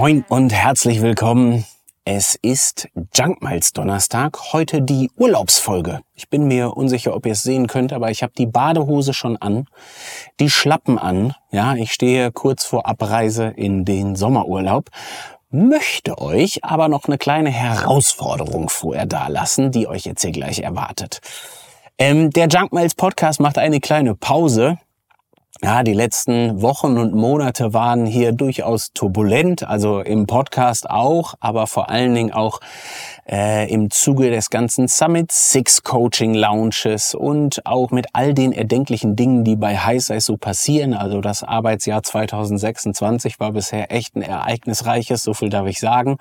Moin und herzlich willkommen. Es ist Junk Miles Donnerstag, heute die Urlaubsfolge. Ich bin mir unsicher, ob ihr es sehen könnt, aber ich habe die Badehose schon an, die Schlappen an. Ja, ich stehe kurz vor Abreise in den Sommerurlaub, möchte euch aber noch eine kleine Herausforderung vorher dalassen, die euch jetzt hier gleich erwartet. Der Junk Miles Podcast macht eine kleine Pause. Ja, die letzten Wochen und Monate waren hier durchaus turbulent, also im Podcast auch, aber vor allen Dingen auch im Zuge des ganzen Summit 6 Coaching Launches und auch mit all den erdenklichen Dingen, die bei HiSize so passieren. Also das Arbeitsjahr 2026 war bisher echt ein ereignisreiches, so viel darf ich sagen.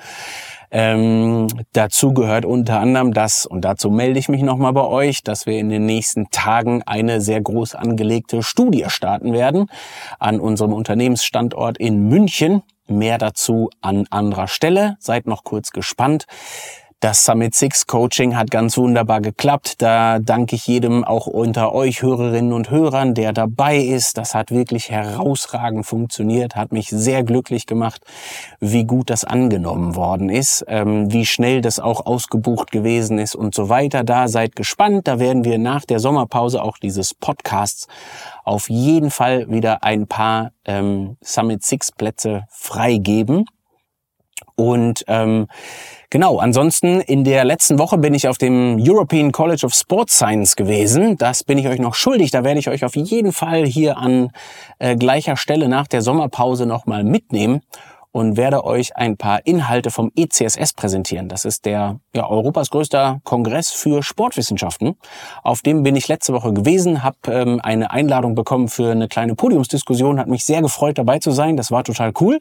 Dazu gehört unter anderem das, und dazu melde ich mich nochmal bei euch, dass wir in den nächsten Tagen eine sehr groß angelegte Studie starten werden an unserem Unternehmensstandort in München. Mehr dazu an anderer Stelle. Seid noch kurz gespannt. Das Summit 6 Coaching hat ganz wunderbar geklappt. Da danke ich jedem auch unter euch Hörerinnen und Hörern, der dabei ist. Das hat wirklich herausragend funktioniert, hat mich sehr glücklich gemacht, wie gut das angenommen worden ist, wie schnell das auch ausgebucht gewesen ist und so weiter. Da seid gespannt. Da werden wir nach der Sommerpause auch dieses Podcasts auf jeden Fall wieder ein paar Summit 6 Plätze freigeben. Und genau, ansonsten in der letzten Woche bin ich auf dem European College of Sports Science gewesen. Das bin ich euch noch schuldig. Da werde ich euch auf jeden Fall hier an gleicher Stelle nach der Sommerpause nochmal mitnehmen und werde euch ein paar Inhalte vom ECSS präsentieren. Das ist der Europas größter Kongress für Sportwissenschaften. Auf dem bin ich letzte Woche gewesen, habe eine Einladung bekommen für eine kleine Podiumsdiskussion. Hat mich sehr gefreut, dabei zu sein. Das war total cool.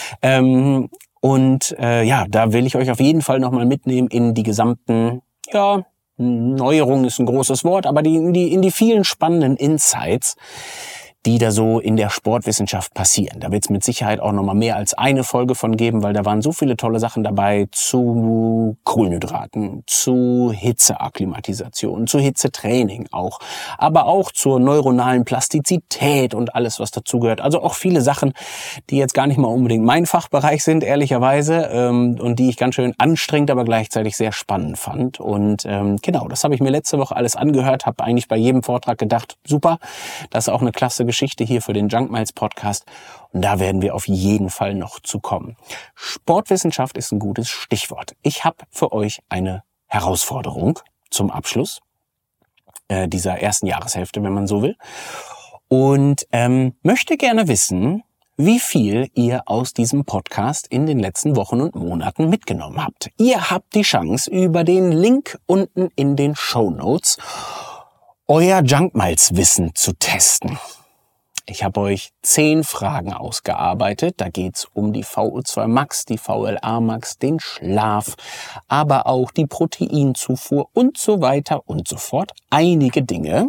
Da will ich euch auf jeden Fall nochmal mitnehmen in die gesamten, Neuerungen ist ein großes Wort, aber in die vielen spannenden Insights, die da so in der Sportwissenschaft passieren. Da wird es mit Sicherheit auch nochmal mehr als eine Folge von geben, weil da waren so viele tolle Sachen dabei zu Kohlenhydraten, zu Hitzeakklimatisation, zu Hitzetraining auch, aber auch zur neuronalen Plastizität und alles, was dazugehört. Also auch viele Sachen, die jetzt gar nicht mal unbedingt mein Fachbereich sind, ehrlicherweise, und die ich ganz schön anstrengend, aber gleichzeitig sehr spannend fand. Und genau, das habe ich mir letzte Woche alles angehört, habe eigentlich bei jedem Vortrag gedacht, super, das ist auch eine klasse Geschichte hier für den Junk Miles Podcast, und da werden wir auf jeden Fall noch zu kommen. Sportwissenschaft ist ein gutes Stichwort. Ich habe für euch eine Herausforderung zum Abschluss dieser ersten Jahreshälfte, wenn man so will, und möchte gerne wissen, wie viel ihr aus diesem Podcast in den letzten Wochen und Monaten mitgenommen habt. Ihr habt die Chance, über den Link unten in den Shownotes euer Junk Miles Wissen zu testen. Ich habe euch 10 Fragen ausgearbeitet. Da geht's um die VO2 Max, die VLA Max, den Schlaf, aber auch die Proteinzufuhr und so weiter und so fort. Einige Dinge.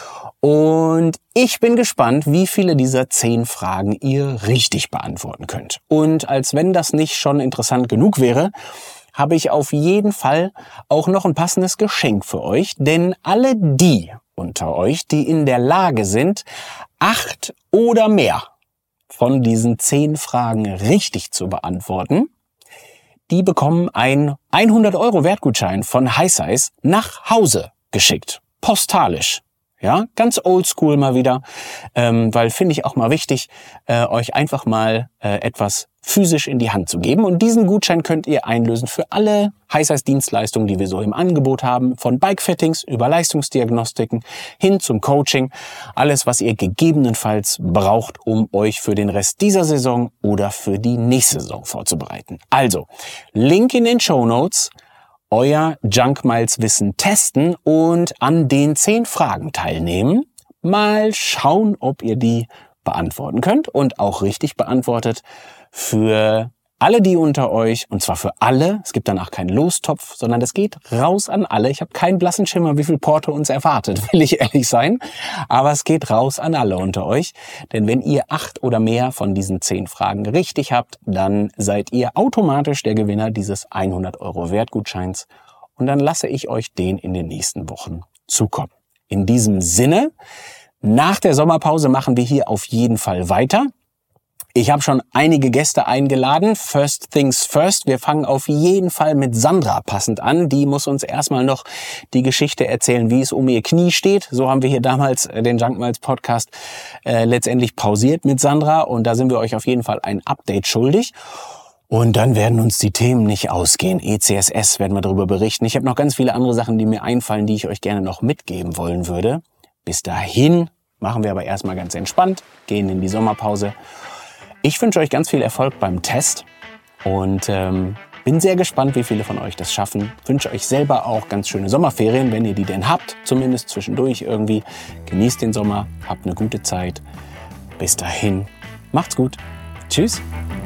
Und ich bin gespannt, wie viele dieser 10 Fragen ihr richtig beantworten könnt. Und als wenn das nicht schon interessant genug wäre, habe ich auf jeden Fall auch noch ein passendes Geschenk für euch. Denn alle die unter euch, die in der Lage sind, 8 oder mehr von diesen 10 Fragen richtig zu beantworten, die bekommen einen 100€ Wertgutschein von HiSize nach Hause geschickt. Postalisch. Ja, ganz oldschool mal wieder, weil finde ich auch mal wichtig, euch einfach mal etwas physisch in die Hand zu geben. Und diesen Gutschein könnt ihr einlösen für alle HiSize-Dienstleistungen, die wir so im Angebot haben, von Bike-Fittings über Leistungsdiagnostiken hin zum Coaching. Alles, was ihr gegebenenfalls braucht, um euch für den Rest dieser Saison oder für die nächste Saison vorzubereiten. Also, Link in den Shownotes. Euer Junk Miles Wissen testen und an den 10 Fragen teilnehmen. Mal schauen, ob ihr die beantworten könnt und auch richtig beantwortet. Für alle die unter euch, und zwar für alle, es gibt danach keinen Lostopf, sondern es geht raus an alle. Ich habe keinen blassen Schimmer, wie viel Porto uns erwartet, will ich ehrlich sein. Aber es geht raus an alle unter euch. Denn wenn ihr 8 oder mehr von diesen 10 Fragen richtig habt, dann seid ihr automatisch der Gewinner dieses 100€ Wertgutscheins. Und dann lasse ich euch den in den nächsten Wochen zukommen. In diesem Sinne, nach der Sommerpause machen wir hier auf jeden Fall weiter. Ich habe schon einige Gäste eingeladen. First things first. Wir fangen auf jeden Fall mit Sandra passend an. Die muss uns erstmal noch die Geschichte erzählen, wie es um ihr Knie steht. So haben wir hier damals den Junk Miles Podcast letztendlich pausiert mit Sandra. Und da sind wir euch auf jeden Fall ein Update schuldig. Und dann werden uns die Themen nicht ausgehen. ECSS werden wir darüber berichten. Ich habe noch ganz viele andere Sachen, die mir einfallen, die ich euch gerne noch mitgeben wollen würde. Bis dahin machen wir aber erstmal ganz entspannt, gehen in die Sommerpause. Ich wünsche euch ganz viel Erfolg beim Test und bin sehr gespannt, wie viele von euch das schaffen. Wünsche euch selber auch ganz schöne Sommerferien, wenn ihr die denn habt, zumindest zwischendurch irgendwie. Genießt den Sommer, habt eine gute Zeit. Bis dahin, macht's gut. Tschüss.